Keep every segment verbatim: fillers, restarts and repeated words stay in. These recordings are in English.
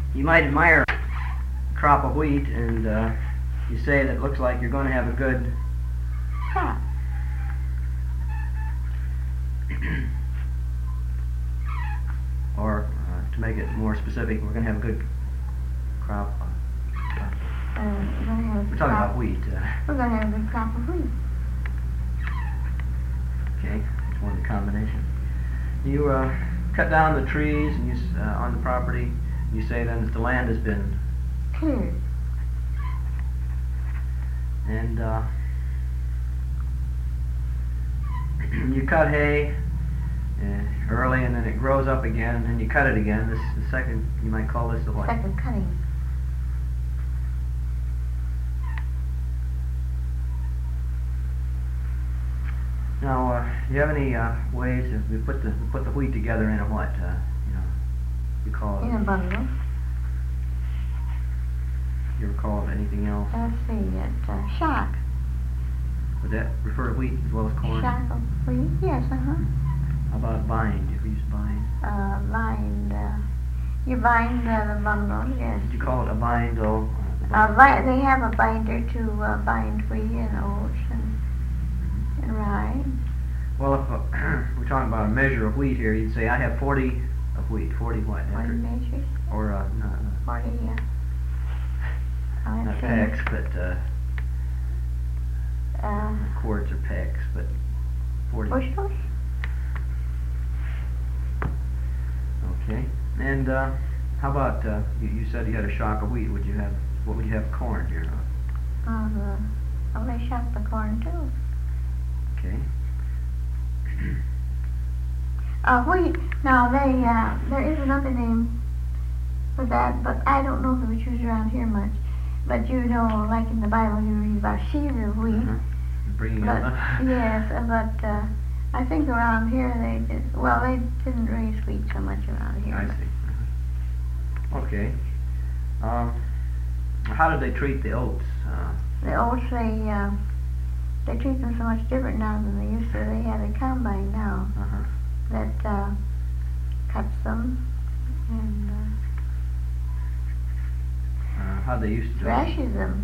you might admire a crop of wheat, and uh, you say that it looks like you're going to have a good crop. Or uh, to make it more specific, we're going to have a good crop. Uh, Uh, we're going to have a we're talking crop. about wheat. Uh, We're going to have a good crop of wheat. okay, it's one of the combination. You uh, cut down the trees and you, s- uh, on the property. You say then that the land has been Cleared. and uh, you cut hay uh, early, and then it grows up again, and then you cut it again. This the second. You might call this the what? Second cutting. Now, uh, do you have any uh, ways of we put the we put the wheat together in a what? Uh, you know, you call it. In a bundle. You ever call it anything else? Let's see, it, uh, shock. Would that refer to wheat as well as corn? Shock of wheat, yes, uh-huh. How about bind? You ever use bind? Uh, bind, uh, you bind uh, the bundle, yes. Did you call it a bind, though? Uh, bi- they have a binder to uh, bind wheat and oats and, and rye. Well, if uh, we're talking about a measure of wheat here, you'd say I have forty of wheat. Forty what? Forty measures, Or uh, not, uh, forty, uh, oh, not let's see. pecks, but uh, Uh, quarts or pecks, but forty. bushels? Okay. And uh, how about uh, you, you said you had a shock of wheat? Would you have what would you have corn here? Uh, the, oh, they shock the corn too. Okay. Uh, wheat, now they, uh, there is another name for that, but I don't know if it was used around here much. But you know, like in the Bible, you read about sheaves of wheat. Uh-huh. Bringing But, up. yes, uh, but uh, I think around here they did, well, they didn't raise wheat so much around here. I see. Uh-huh. Okay. Um, how did they treat the oats? Uh, The oats, they, uh, they treat them so much different now than they used to. They have a combine now uh-huh. that uh, cuts them and uh, Uh, how they used to do it? thrashes them.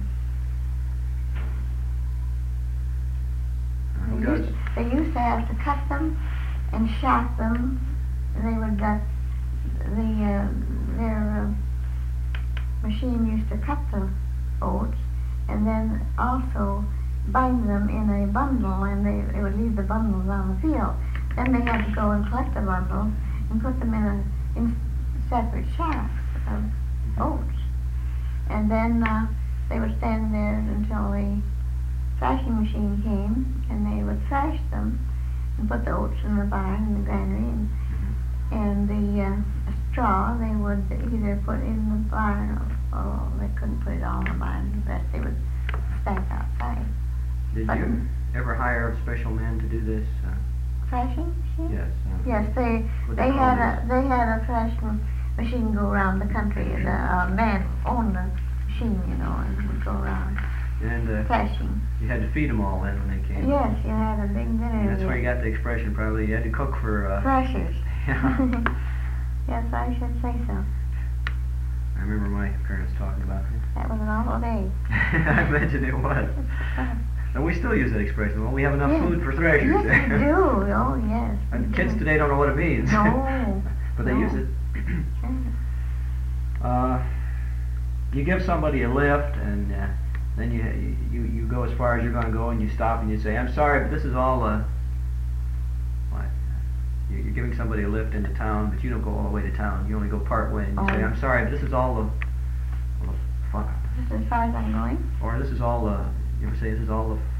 Uh, who They does? used, they used to have to cut them and shock them. They would, uh, the, uh, their uh, machine used to cut the oats and then also bind them in a bundle, and they, they would leave the bundles on the field. Then they had to go and collect the bundles and put them in a in separate shafts of oats. And then uh, they would stand there until the thrashing machine came, and they would thrash them and put the oats in the barn, in the granary, and, and the uh, straw they would either put in the barn, or, or they couldn't put it all in the barn, the rest they would stack outside. Did But- you ever hire special men to do this? Uh, Thrashing machine? yes. Uh, Yes, they what they they call had a they had a thrashing machine go around the country. The uh, man owned the machine, you know, and would go around And uh, thrashing. you had to feed them all then when they came. Yes, you had a big dinner. And that's where you there. got the expression, probably. You had to cook for. Uh, Thrashers. yeah. Yes, I should say so. I remember my parents talking about it. That was an awful day. I imagine it was. And we still use that expression. Well, we have enough Yes. food for thrashers. Yes, we do. Oh, yes. And we kids do. today don't know what it means. No. But they no. use it. Yes. Uh, you give somebody a lift, and uh, then you, you you go as far as you're going to go, and you stop and you say, "I'm sorry, but this is all." Uh, what? You- You're giving somebody a lift into town, but you don't go all the way to town. You only go part way, and you say, Oh. "I'm sorry, but this is all the." All the fu- Just as far as I'm going. or this is all the. You ever say this is all the